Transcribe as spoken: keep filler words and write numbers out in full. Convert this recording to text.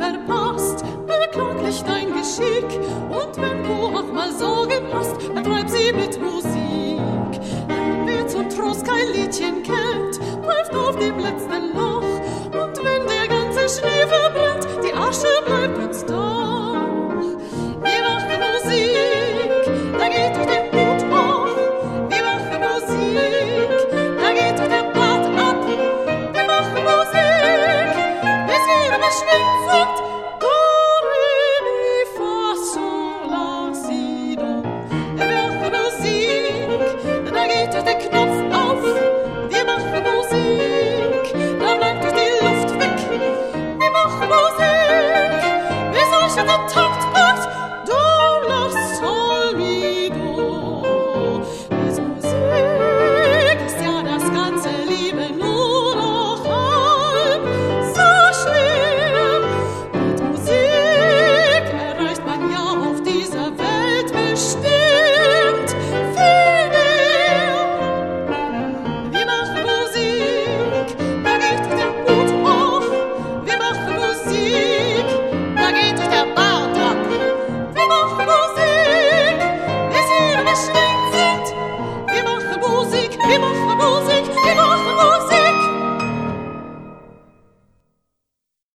verpasst, beklaglich dein Geschick. Und wenn du auch mal Sorgen hast, dann treib sie mit Musik. Wer zum Trost kein Liedchen kennt, pfeift auf dem letzten Loch. Und wenn der ganze Schnee verbrennt, die Asche bleibt uns da.